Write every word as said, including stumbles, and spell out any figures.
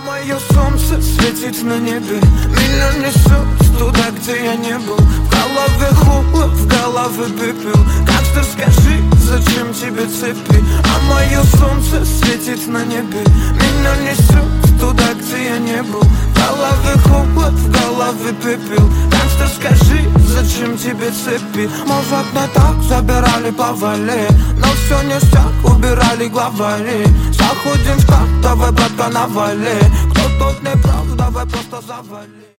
мое солнце светит на небе, меня несет туда, где я не был. В голове хлоп, в голове пепел. Как ты скажи, зачем тебе цепи? А мое солнце светит на небе, меня несет туда, где я не был. В голове хлоп, в голове пепел. Как ты скажи, зачем тебе цепи? Может, не так забирали по вале, но все ништяк, убирали главари. Заходим в так, давай, братка, навали. Кто тут не прав, давай просто завали.